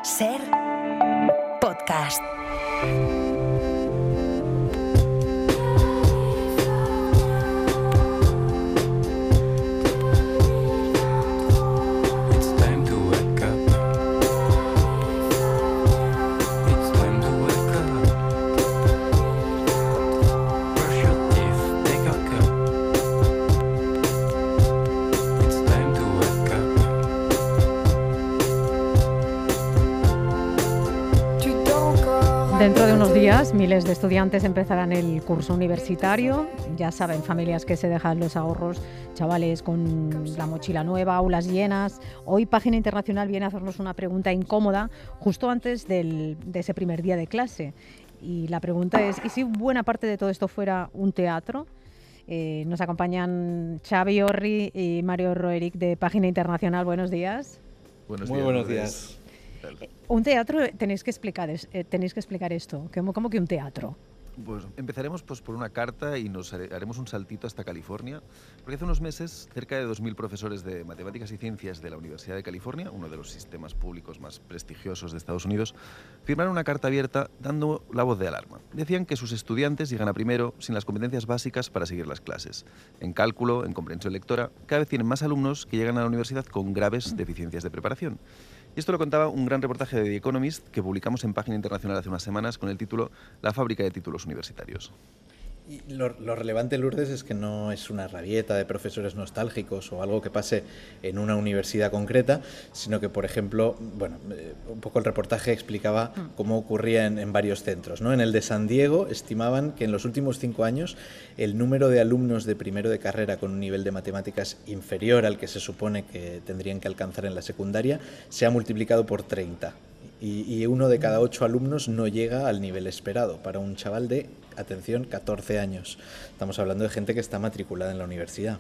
Ser podcast. Dentro de unos días, miles de estudiantes empezarán el curso universitario. Ya saben, familias que se dejan los ahorros, chavales con la mochila nueva, aulas llenas. Hoy Página Internacional viene a hacernos una pregunta incómoda justo antes de ese primer día de clase. Y la pregunta es, ¿y si buena parte de todo esto fuera un teatro? Nos acompañan Xavi Orri y Mario Roerich de Página Internacional. Buenos días. Muy buenos días. Un teatro, tenéis que explicar esto. ¿Cómo que un teatro? Pues empezaremos por una carta y nos haremos un saltito hasta California, porque hace unos meses cerca de 2.000 profesores de matemáticas y ciencias de la Universidad de California, uno de los sistemas públicos más prestigiosos de Estados Unidos, firmaron una carta abierta dando la voz de alarma. Decían que sus estudiantes llegan a primero sin las competencias básicas para seguir las clases. En cálculo, en comprensión lectora, cada vez tienen más alumnos que llegan a la universidad con graves deficiencias de preparación. Y esto lo contaba un gran reportaje de The Economist que publicamos en Página Internacional hace unas semanas con el título La fábrica de títulos universitarios. Y lo relevante, Lourdes, es que no es una rabieta de profesores nostálgicos o algo que pase en una universidad concreta, sino que, por ejemplo, un poco el reportaje explicaba cómo ocurría en varios centros, ¿no? En el de San Diego estimaban que en los últimos 5 años el número de alumnos de primero de carrera con un nivel de matemáticas inferior al que se supone que tendrían que alcanzar en la secundaria se ha multiplicado por 30. Y 1 de cada 8 alumnos no llega al nivel esperado para un chaval de, atención, 14 años. Estamos hablando de gente que está matriculada en la universidad.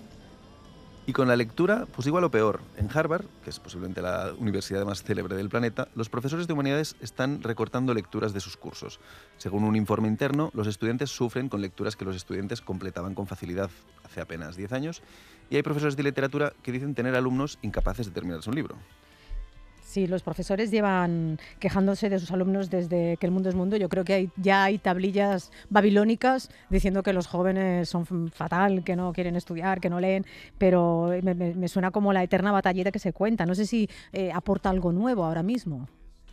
Y con la lectura, pues igual o peor. En Harvard, que es posiblemente la universidad más célebre del planeta, los profesores de humanidades están recortando lecturas de sus cursos. Según un informe interno, los estudiantes sufren con lecturas que los estudiantes completaban con facilidad hace apenas 10 años, y hay profesores de literatura que dicen tener alumnos incapaces de terminarse un libro. Sí, los profesores llevan quejándose de sus alumnos desde que el mundo es mundo. Yo creo que ya hay tablillas babilónicas diciendo que los jóvenes son fatal, que no quieren estudiar, que no leen, pero me suena como la eterna batalleta que se cuenta. No sé si aporta algo nuevo ahora mismo.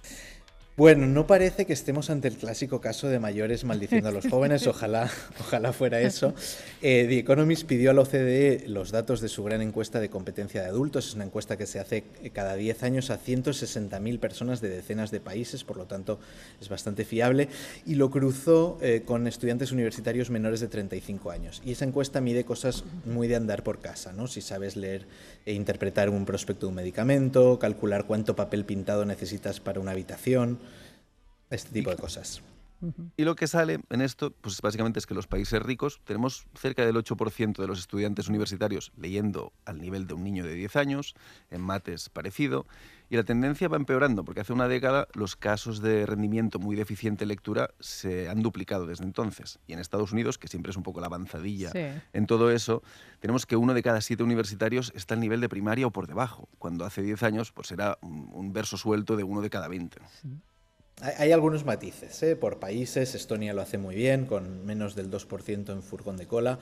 Bueno, no parece que estemos ante el clásico caso de mayores maldiciendo a los jóvenes, ojalá fuera eso. The Economist pidió a la OCDE los datos de su gran encuesta de competencia de adultos. Es una encuesta que se hace cada 10 años a 160.000 personas de decenas de países, por lo tanto es bastante fiable, y lo cruzó con estudiantes universitarios menores de 35 años. Y esa encuesta mide cosas muy de andar por casa, ¿no? Si sabes leer e interpretar un prospecto de un medicamento, calcular cuánto papel pintado necesitas para una habitación, este tipo de cosas. Y lo que sale en esto, pues básicamente es que los países ricos tenemos cerca del 8% de los estudiantes universitarios leyendo al nivel de un niño de 10 años, en mates parecido, y la tendencia va empeorando, porque hace una década los casos de rendimiento muy deficiente en lectura se han duplicado desde entonces. Y en Estados Unidos, que siempre es un poco la avanzadilla en todo eso, tenemos que 1 de cada 7 universitarios está al nivel de primaria o por debajo, cuando hace 10 años pues era un verso suelto de 1 de cada 20. Sí. Hay algunos matices, por países. Estonia lo hace muy bien, con menos del 2% en furgón de cola.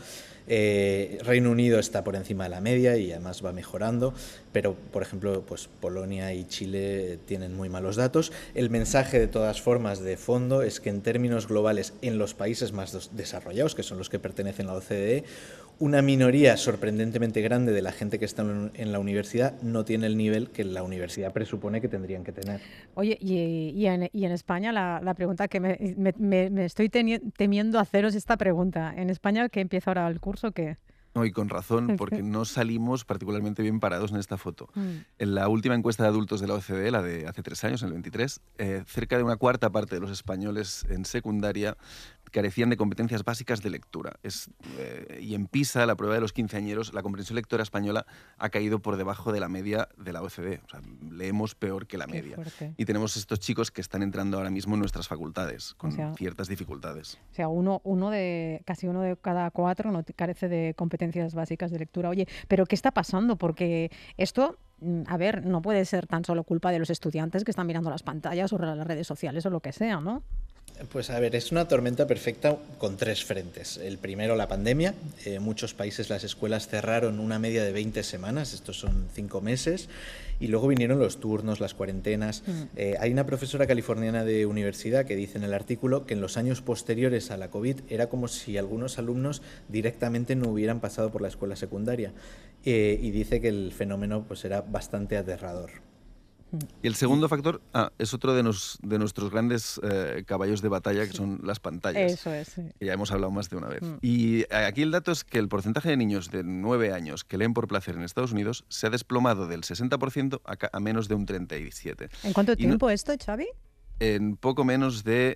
Reino Unido está por encima de la media y además va mejorando, pero, por ejemplo, pues Polonia y Chile tienen muy malos datos. El mensaje, de todas formas, de fondo es que en términos globales, en los países más desarrollados, que son los que pertenecen a la OCDE, una minoría sorprendentemente grande de la gente que está en la universidad no tiene el nivel que la universidad presupone que tendrían que tener. Oye, y en España la pregunta que me estoy temiendo haceros esta pregunta. ¿En España que empieza ahora el curso qué? No, y con razón, porque no salimos particularmente bien parados en esta foto. En la última encuesta de adultos de la OCDE, la de hace 3 años, en el 23, cerca de una cuarta parte de los españoles en secundaria carecían de competencias básicas de lectura. Y en PISA, la prueba de los quinceañeros, la comprensión lectora española ha caído por debajo de la media de la OCDE. O sea, leemos peor que la media. Fuerte. Y tenemos estos chicos que están entrando ahora mismo en nuestras facultades con ciertas dificultades. O sea, casi uno de cada 4 no carece de competencias básicas de lectura. Oye, ¿pero qué está pasando? Porque esto, a ver, no puede ser tan solo culpa de los estudiantes que están mirando las pantallas o las redes sociales o lo que sea, ¿no? Pues a ver, es una tormenta perfecta con 3 frentes. El primero, la pandemia. En muchos países las escuelas cerraron una media de 20 semanas, estos son 5 meses, y luego vinieron los turnos, las cuarentenas. Hay una profesora californiana de universidad que dice en el artículo que en los años posteriores a la COVID era como si algunos alumnos directamente no hubieran pasado por la escuela secundaria, y dice que el fenómeno pues era bastante aterrador. Y el segundo factor es otro de nuestros grandes caballos de batalla, que son las pantallas. Eso es, sí. Que ya hemos hablado más de una vez. Y aquí el dato es que el porcentaje de niños de 9 años que leen por placer en Estados Unidos se ha desplomado del 60% a menos de un 37%. ¿En cuánto tiempo esto, Xavi? En poco menos de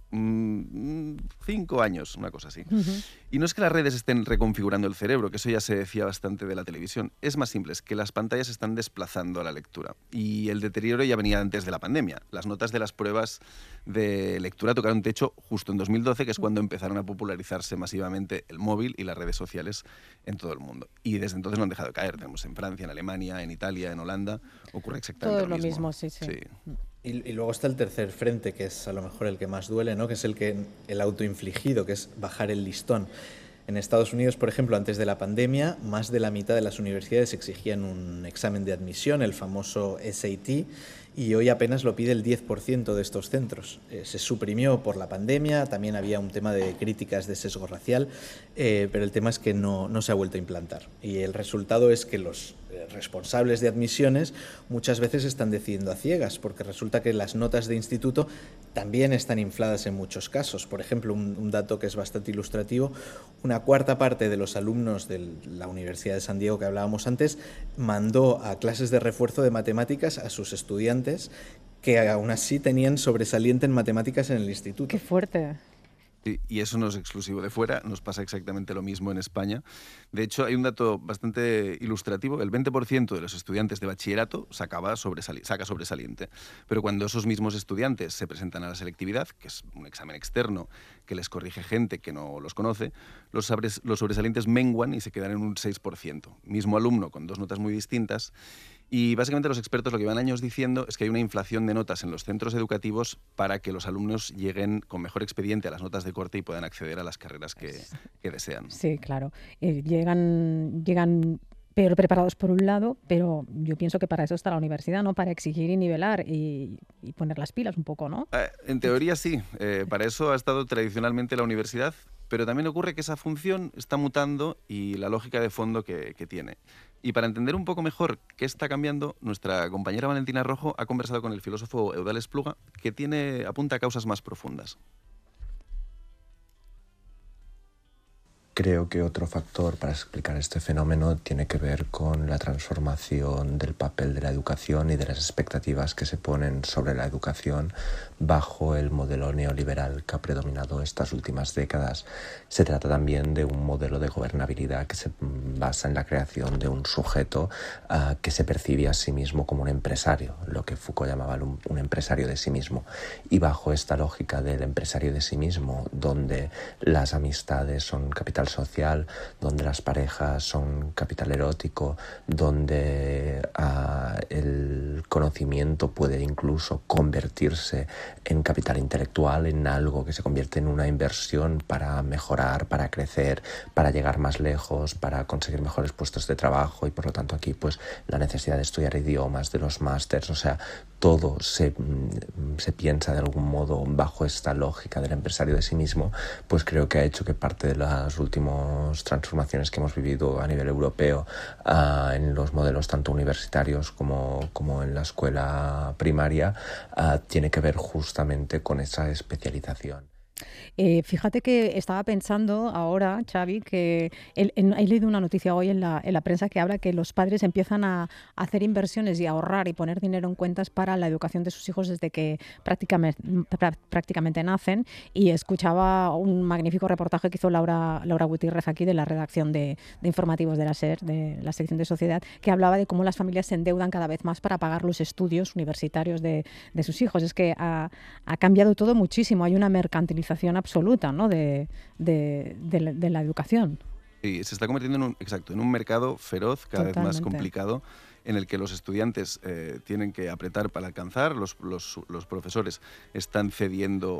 5 años, una cosa así. Y no es que las redes estén reconfigurando el cerebro, que eso ya se decía bastante de la televisión. Es más simple, es que las pantallas están desplazando a la lectura. Y el deterioro ya venía antes de la pandemia. Las notas de las pruebas de lectura tocaron techo justo en 2012, que es cuando empezaron a popularizarse masivamente el móvil y las redes sociales en todo el mundo. Y desde entonces no han dejado de caer. Tenemos en Francia, en Alemania, en Italia, en Holanda. Ocurre exactamente todo lo mismo. Sí. Y luego está el tercer frente, que es a lo mejor el que más duele, ¿no? Que es el autoinfligido, que es bajar el listón. En Estados Unidos, por ejemplo, antes de la pandemia, más de la mitad de las universidades exigían un examen de admisión, el famoso SAT, y hoy apenas lo pide el 10% de estos centros. Se suprimió por la pandemia, también había un tema de críticas de sesgo racial, pero el tema es que no se ha vuelto a implantar. Y el resultado es que los responsables de admisiones muchas veces están decidiendo a ciegas, porque resulta que las notas de instituto también están infladas en muchos casos. Por ejemplo, un dato que es bastante ilustrativo, una cuarta parte de los alumnos de la Universidad de San Diego que hablábamos antes mandó a clases de refuerzo de matemáticas a sus estudiantes que aún así tenían sobresaliente en matemáticas en el instituto. ¡Qué fuerte! Y eso no es exclusivo de fuera, nos pasa exactamente lo mismo en España. De hecho, hay un dato bastante ilustrativo. El 20% de los estudiantes de bachillerato saca sobresaliente. Pero cuando esos mismos estudiantes se presentan a la selectividad, que es un examen externo que les corrige gente que no los conoce, los sobresalientes menguan y se quedan en un 6%. Mismo alumno con 2 notas muy distintas. Y básicamente los expertos lo que van años diciendo es que hay una inflación de notas en los centros educativos para que los alumnos lleguen con mejor expediente a las notas de corte y puedan acceder a las carreras que desean. Sí, claro. Llegan peor preparados por un lado, pero yo pienso que para eso está la universidad, ¿no? Para exigir y nivelar y poner las pilas un poco, ¿no? En teoría sí. Para eso ha estado tradicionalmente la universidad, pero también ocurre que esa función está mutando y la lógica de fondo que tiene. Y para entender un poco mejor qué está cambiando, nuestra compañera Valentina Rojo ha conversado con el filósofo Eudald Espluga, que apunta a causas más profundas. Creo que otro factor para explicar este fenómeno tiene que ver con la transformación del papel de la educación y de las expectativas que se ponen sobre la educación bajo el modelo neoliberal que ha predominado estas últimas décadas. Se trata también de un modelo de gobernabilidad que se basa en la creación de un sujeto que se percibe a sí mismo como un empresario, lo que Foucault llamaba un empresario de sí mismo. Y bajo esta lógica del empresario de sí mismo, donde las amistades son capital social, donde las parejas son capital erótico, donde el conocimiento puede incluso convertirse en capital intelectual, en algo que se convierte en una inversión para mejorar, para crecer, para llegar más lejos, para conseguir mejores puestos de trabajo, y por lo tanto aquí pues la necesidad de estudiar idiomas, de los másters, o sea, todo se piensa de algún modo bajo esta lógica del empresario de sí mismo, pues creo que ha hecho que parte de las últimas transformaciones que hemos vivido a nivel europeo en los modelos tanto universitarios como en la escuela primaria tiene que ver justamente con esa especialización. Fíjate que estaba pensando ahora, Xavi, que he leído una noticia hoy en la prensa que habla que los padres empiezan a hacer inversiones y a ahorrar y poner dinero en cuentas para la educación de sus hijos desde que prácticamente nacen. Y escuchaba un magnífico reportaje que hizo Laura Gutiérrez aquí de la redacción de informativos de la SER, de la sección de Sociedad, que hablaba de cómo las familias se endeudan cada vez más para pagar los estudios universitarios de sus hijos. Es que ha cambiado todo muchísimo. Hay una mercantilización absoluta, ¿no? de la educación. Sí, se está convirtiendo en un mercado feroz, cada vez más complicado, en el que los estudiantes tienen que apretar para alcanzar, los profesores están cediendo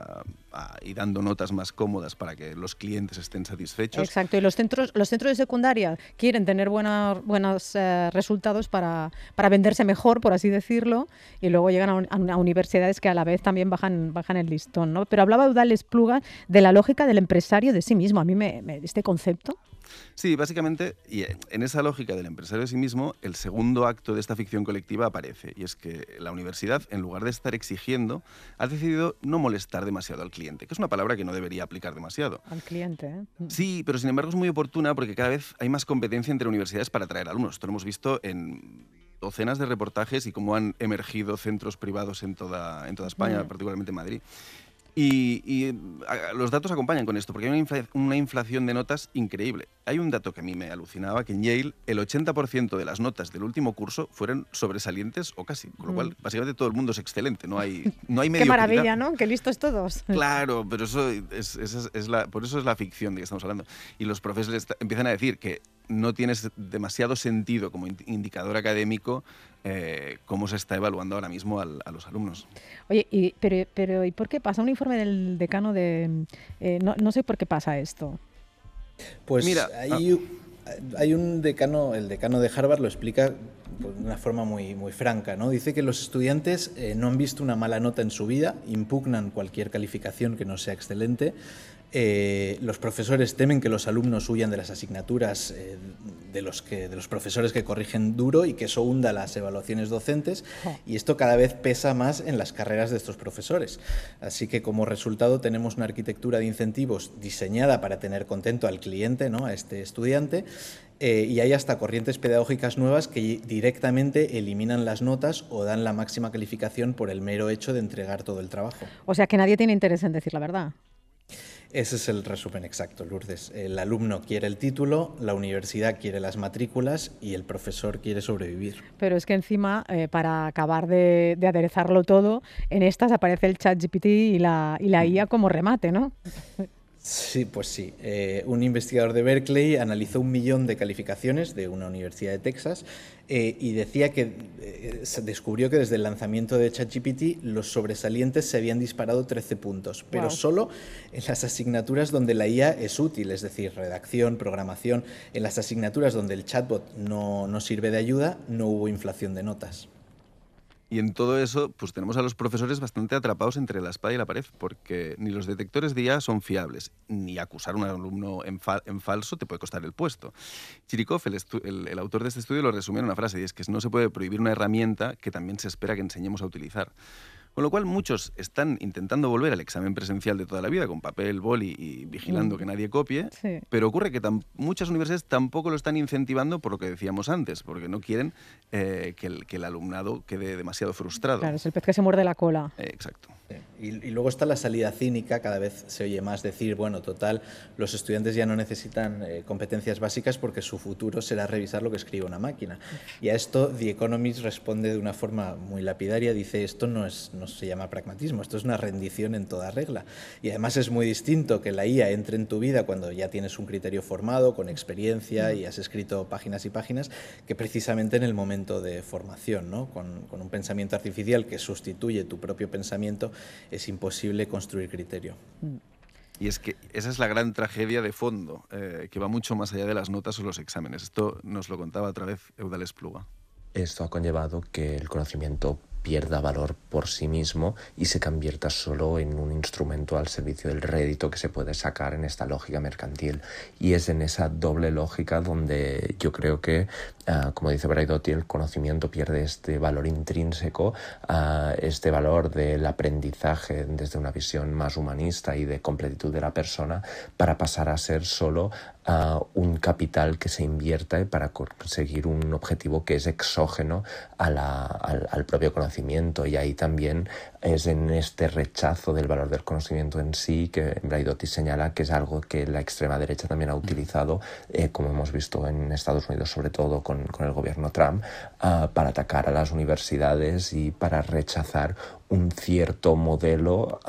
y dando notas más cómodas para que los clientes estén satisfechos. Exacto, y los centros de secundaria quieren tener buenos resultados para venderse mejor, por así decirlo, y luego llegan a universidades que a la vez también bajan el listón, ¿no? Pero hablaba Eudald Espluga de la lógica del empresario de sí mismo. A mí este concepto... Sí, básicamente, y en esa lógica del empresario de sí mismo, el segundo acto de esta ficción colectiva aparece, y es que la universidad, en lugar de estar exigiendo, ha decidido no molestar demasiado al cliente, que es una palabra que no debería aplicar demasiado. Al cliente, ¿eh? Sí, pero sin embargo es muy oportuna porque cada vez hay más competencia entre universidades para atraer alumnos. Esto lo hemos visto en docenas de reportajes y cómo han emergido centros privados en toda España, particularmente en Madrid. Y los datos acompañan con esto, porque hay una inflación de notas increíble. Hay un dato que a mí me alucinaba, que en Yale el 80% de las notas del último curso fueron sobresalientes o casi, con lo cual básicamente todo el mundo es excelente, no hay mediocridad. Qué maravilla, ¿no? Qué listos todos. Claro, pero por eso es la ficción de que estamos hablando. Y los profesores empiezan a decir que no tiene demasiado sentido como indicador académico cómo se está evaluando ahora mismo a los alumnos. Oye, pero ¿y por qué pasa? Un informe del decano de... no sé por qué pasa esto. Pues mira, hay un decano, el decano de Harvard lo explica de una forma muy, muy franca, ¿no? Dice que los estudiantes no han visto una mala nota en su vida, impugnan cualquier calificación que no sea excelente. Los profesores temen que los alumnos huyan de las asignaturas de los profesores que corrigen duro y que eso hunda las evaluaciones docentes, y esto cada vez pesa más en las carreras de estos profesores. Así que como resultado tenemos una arquitectura de incentivos diseñada para tener contento al cliente, ¿no? A este estudiante, y hay hasta corrientes pedagógicas nuevas que directamente eliminan las notas o dan la máxima calificación por el mero hecho de entregar todo el trabajo. O sea que nadie tiene interés en decir la verdad. Ese es el resumen exacto, Lourdes. El alumno quiere el título, la universidad quiere las matrículas y el profesor quiere sobrevivir. Pero es que encima, para acabar de aderezarlo todo, en estas aparece el ChatGPT y la IA como remate, ¿no? Sí, pues sí. Un investigador de Berkeley analizó 1 millón de calificaciones de una universidad de Texas y decía que se descubrió que desde el lanzamiento de ChatGPT los sobresalientes se habían disparado 13 puntos, pero solo en las asignaturas donde la IA es útil, es decir, redacción, programación. En las asignaturas donde el chatbot no sirve de ayuda, no hubo inflación de notas. Y en todo eso, pues tenemos a los profesores bastante atrapados entre la espada y la pared, porque ni los detectores de IA son fiables, ni acusar a un alumno en falso te puede costar el puesto. Chirikov, el autor de este estudio, lo resumió en una frase, y es que no se puede prohibir una herramienta que también se espera que enseñemos a utilizar. Con lo cual muchos están intentando volver al examen presencial de toda la vida, con papel, boli y vigilando que nadie copie, pero ocurre que muchas universidades tampoco lo están incentivando por lo que decíamos antes, porque no quieren que el alumnado quede demasiado frustrado. Claro, es el pez que se muerde la cola. Exacto. Y luego está la salida cínica, cada vez se oye más decir, bueno, total, los estudiantes ya no necesitan competencias básicas porque su futuro será revisar lo que escribe una máquina. Y a esto The Economist responde de una forma muy lapidaria, dice, esto no se llama pragmatismo, esto es una rendición en toda regla. Y además es muy distinto que la IA entre en tu vida cuando ya tienes un criterio formado, con experiencia y has escrito páginas y páginas, que precisamente en el momento de formación, ¿no? Con un pensamiento artificial que sustituye tu propio pensamiento, es imposible construir criterio. Y es que esa es la gran tragedia de fondo, que va mucho más allá de las notas o los exámenes. Esto nos lo contaba otra vez Eudald Espluga. Esto ha conllevado que el conocimiento pierda valor por sí mismo y se convierta solo en un instrumento al servicio del rédito que se puede sacar en esta lógica mercantil. Y es en esa doble lógica donde yo creo que, como dice Braidotti, el conocimiento pierde este valor intrínseco, este valor del aprendizaje desde una visión más humanista y de completitud de la persona, para pasar a ser solo un capital que se invierta para conseguir un objetivo que es exógeno al propio conocimiento. Y ahí también es en este rechazo del valor del conocimiento en sí que Braidotti señala que es algo que la extrema derecha también ha utilizado, como hemos visto en Estados Unidos, sobre todo con el gobierno Trump, para atacar a las universidades y para rechazar un cierto modelo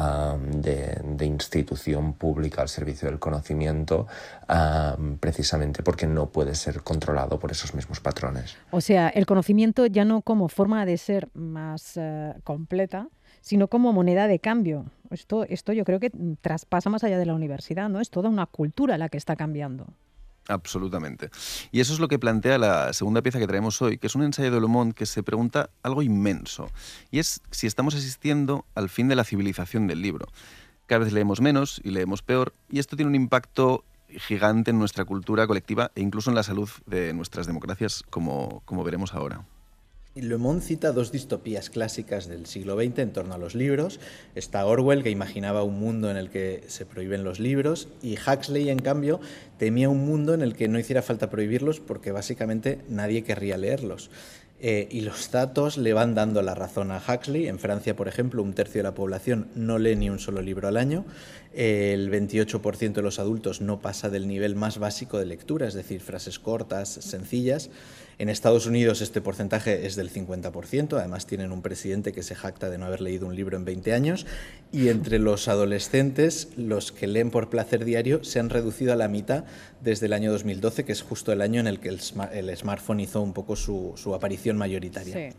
de institución pública al servicio del conocimiento, precisamente porque no puede ser controlado por esos mismos patrones. O sea, el conocimiento ya no como forma de ser más completa, sino como moneda de cambio. Esto yo creo que traspasa más allá de la universidad, ¿no? Es toda una cultura la que está cambiando. Absolutamente. Y eso es lo que plantea la segunda pieza que traemos hoy, que es un ensayo de Le Monde que se pregunta algo inmenso, y es si estamos asistiendo al fin de la civilización del libro. Cada vez leemos menos y leemos peor, y esto tiene un impacto gigante en nuestra cultura colectiva e incluso en la salud de nuestras democracias, como veremos ahora. Le Monde cita dos distopías clásicas del siglo XX en torno a los libros. Está Orwell, que imaginaba un mundo en el que se prohíben los libros, y Huxley, en cambio, temía un mundo en el que no hiciera falta prohibirlos porque básicamente nadie querría leerlos. Y los datos le van dando la razón a Huxley. En Francia, por ejemplo, 1/3 de la población no lee ni un solo libro al año. El 28% de los adultos no pasa del nivel más básico de lectura, es decir, frases cortas, sencillas. En Estados Unidos este porcentaje es del 50%, además tienen un presidente que se jacta de no haber leído un libro en 20 años, y entre los adolescentes, los que leen por placer diario se han reducido a la mitad desde el año 2012, que es justo el año en el que el smartphone hizo un poco su aparición mayoritaria. Sí.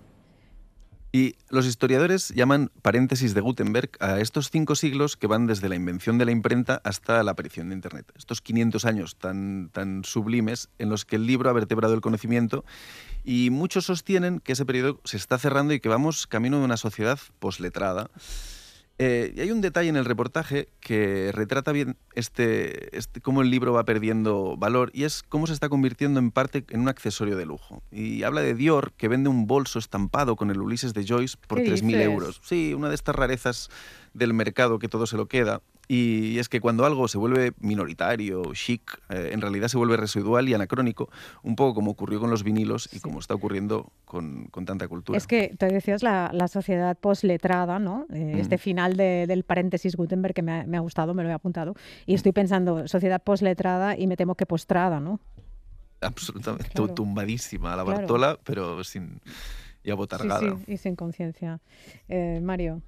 Y los historiadores llaman paréntesis de Gutenberg a estos 5 siglos que van desde la invención de la imprenta hasta la aparición de Internet. Estos 500 años tan sublimes en los que el libro ha vertebrado el conocimiento, y muchos sostienen que ese periodo se está cerrando y que vamos camino de una sociedad posletrada. Y hay un detalle en el reportaje que retrata bien cómo el libro va perdiendo valor, y es cómo se está convirtiendo en parte en un accesorio de lujo. Y habla de Dior, que vende un bolso estampado con el Ulises de Joyce por 3.000 euros. Sí, una de estas rarezas del mercado que todo se lo queda. Y es que cuando algo se vuelve minoritario, chic, en realidad se vuelve residual y anacrónico, un poco como ocurrió con los vinilos y como está ocurriendo con tanta cultura. Es que te decías la sociedad posletrada, ¿no? Este final del paréntesis Gutenberg que me ha gustado, me lo he apuntado, y estoy pensando sociedad posletrada y me temo que postrada, ¿no? Absolutamente, claro. Tumbadísima a la Claro. Bartola, pero sin y abotargada. Sí, y sin conciencia. Mario.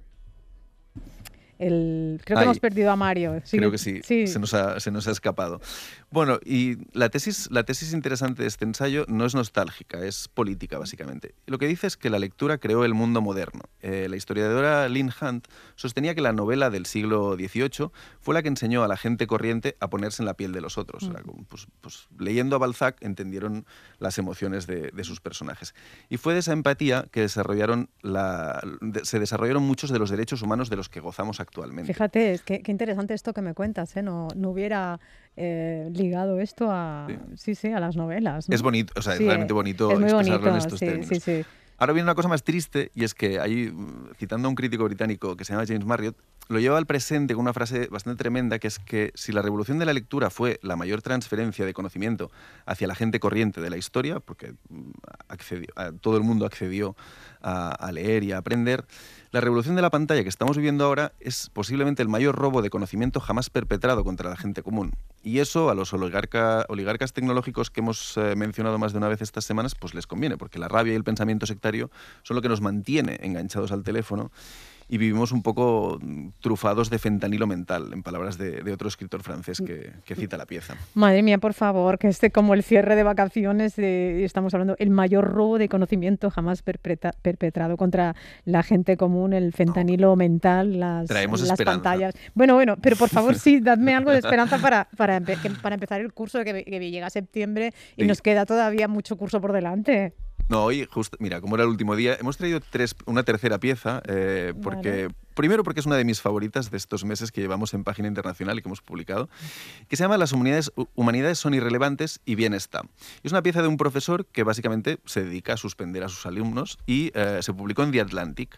Creo que hemos perdido a Mario. Creo que sí. Se nos ha escapado. Bueno, y la tesis interesante de este ensayo no es nostálgica, es política, básicamente. Y lo que dice es que la lectura creó el mundo moderno. La historiadora Lynn Hunt sostenía que la novela del siglo XVIII fue la que enseñó a la gente corriente a ponerse en la piel de los otros. Pues leyendo a Balzac entendieron las emociones de sus personajes. Y fue de esa empatía que se desarrollaron muchos de los derechos humanos de los que gozamos actualmente. Fíjate, qué interesante esto que me cuentas, ¿eh? No hubiera ligado esto a las novelas, ¿no? Es bonito, o sea, Sí, es realmente bonito es muy expresarlo bonito, en estos términos. Sí. Ahora viene una cosa más triste, y es que ahí, citando a un crítico británico que se llama James Marriott, lo lleva al presente con una frase bastante tremenda, que es que si la revolución de la lectura fue la mayor transferencia de conocimiento hacia la gente corriente de la historia, porque todo el mundo accedió a leer y a aprender, la revolución de la pantalla que estamos viviendo ahora es posiblemente el mayor robo de conocimiento jamás perpetrado contra la gente común. Y eso a los oligarcas tecnológicos que hemos mencionado más de una vez estas semanas, pues les conviene, porque la rabia y el pensamiento sectario son lo que nos mantiene enganchados al teléfono y vivimos un poco trufados de fentanilo mental, en palabras de otro escritor francés que cita la pieza. Madre mía, por favor, que como el cierre de vacaciones, estamos hablando el mayor robo de conocimiento jamás perpetrado contra la gente común, el fentanilo mental, las pantallas. Bueno, pero por favor, sí, dadme algo de esperanza para empezar el curso, que llega septiembre y nos queda todavía mucho curso por delante. No, hoy, justo, mira, como era el último día, hemos traído una tercera pieza, porque primero porque es una de mis favoritas de estos meses que llevamos en Página Internacional y que hemos publicado, que se llama Las humanidades son irrelevantes y bien está. Es una pieza de un profesor que básicamente se dedica a suspender a sus alumnos y se publicó en The Atlantic.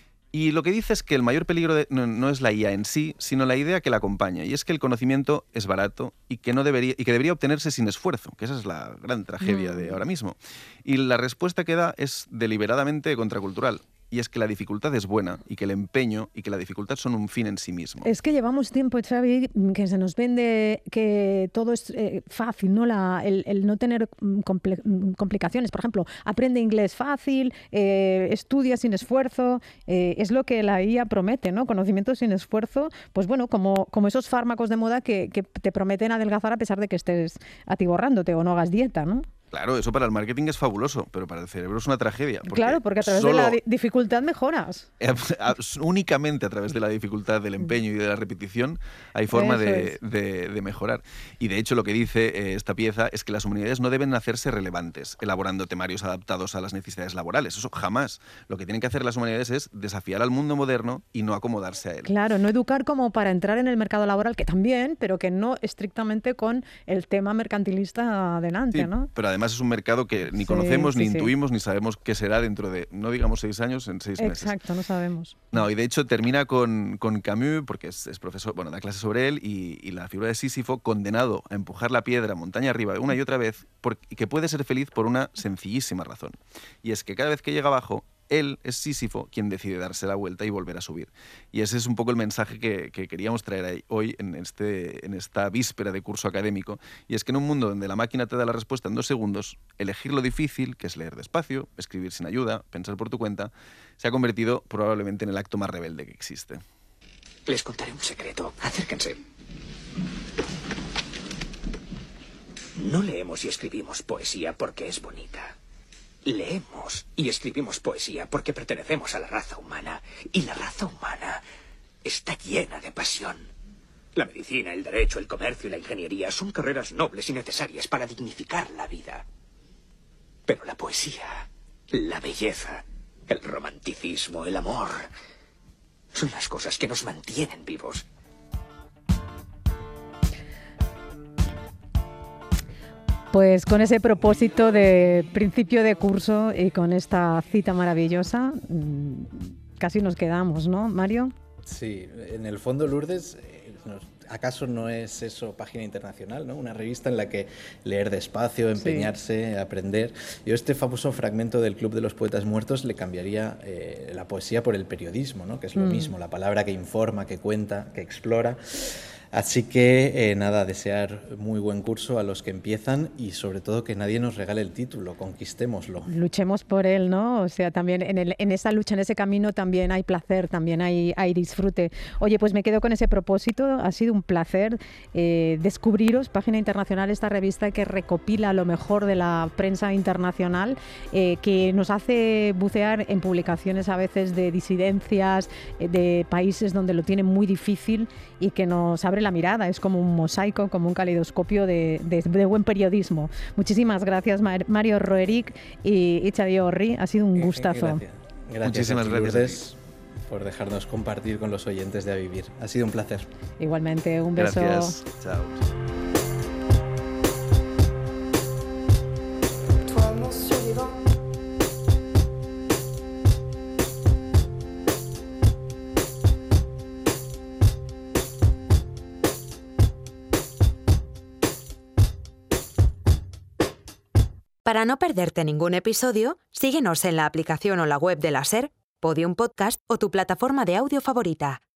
Y lo que dice es que el mayor peligro no es la IA en sí, sino la idea que la acompaña. Y es que el conocimiento es barato y que debería obtenerse sin esfuerzo, que esa es la gran tragedia de ahora mismo. Y la respuesta que da es deliberadamente contracultural. Y es que la dificultad es buena y que el empeño y que la dificultad son un fin en sí mismo. Es que llevamos tiempo, Xavi, que se nos vende que todo es fácil, ¿no? El no tener complicaciones. Por ejemplo, aprende inglés fácil, estudia sin esfuerzo. Es lo que la IA promete, ¿no? Conocimiento sin esfuerzo. Pues bueno, como esos fármacos de moda que te prometen adelgazar a pesar de que estés atiborrándote o no hagas dieta, ¿no? Claro, eso para el marketing es fabuloso, pero para el cerebro es una tragedia. Claro, porque a través de la dificultad mejoras. Únicamente a través de la dificultad, del empeño y de la repetición hay forma de mejorar. Y de hecho lo que dice esta pieza es que las humanidades no deben hacerse relevantes, elaborando temarios adaptados a las necesidades laborales. Eso jamás. Lo que tienen que hacer las humanidades es desafiar al mundo moderno y no acomodarse a él. Claro, no educar como para entrar en el mercado laboral, que también, pero que no estrictamente con el tema mercantilista adelante, sí, ¿no? Pero además es un mercado que ni conocemos, ni intuimos, ni sabemos qué será dentro de, no digamos 6 años, en 6 meses. Exacto, no sabemos. No, y de hecho termina con Camus, porque es profesor, bueno, da clases sobre él, y la figura de Sísifo condenado a empujar la piedra montaña arriba una y otra vez, y que puede ser feliz por una sencillísima razón. Y es que cada vez que llega abajo, él es Sísifo quien decide darse la vuelta y volver a subir. Y ese es un poco el mensaje que queríamos traer hoy en esta víspera de curso académico. Y es que en un mundo donde la máquina te da la respuesta en 2 segundos, elegir lo difícil, que es leer despacio, escribir sin ayuda, pensar por tu cuenta, se ha convertido probablemente en el acto más rebelde que existe. Les contaré un secreto. Acérquense. No leemos y escribimos poesía porque es bonita. Leemos y escribimos poesía porque pertenecemos a la raza humana. Y la raza humana está llena de pasión. La medicina, el derecho, el comercio y la ingeniería son carreras nobles y necesarias para dignificar la vida. Pero la poesía, la belleza, el romanticismo, el amor, son las cosas que nos mantienen vivos. Pues con ese propósito de principio de curso y con esta cita maravillosa, casi nos quedamos, ¿no, Mario? Sí, en el fondo, Lourdes, ¿acaso no es eso Página Internacional, ¿no? Una revista en la que leer despacio, empeñarse, aprender. Yo este famoso fragmento del Club de los Poetas Muertos le cambiaría la poesía por el periodismo, ¿no? Que es lo mismo, la palabra que informa, que cuenta, que explora. Así que nada, desear muy buen curso a los que empiezan y sobre todo que nadie nos regale el título, conquistémoslo. Luchemos por él, ¿no? O sea, también en esa lucha, en ese camino también hay placer, también hay disfrute. Oye, pues me quedo con ese propósito, ha sido un placer descubriros Página Internacional, esta revista que recopila lo mejor de la prensa internacional, que nos hace bucear en publicaciones a veces de disidencias, de países donde lo tienen muy difícil y que nos abre la mirada, es como un mosaico, como un caleidoscopio de buen periodismo. Muchísimas gracias, Mario Roerich y Xavi Orri, ha sido un gustazo. Gracias. Muchísimas gracias por dejarnos compartir con los oyentes de A Vivir. Ha sido un placer. Igualmente, un beso. Gracias, chao. Para no perderte ningún episodio, síguenos en la aplicación o la web de la SER, Podium Podcast o tu plataforma de audio favorita.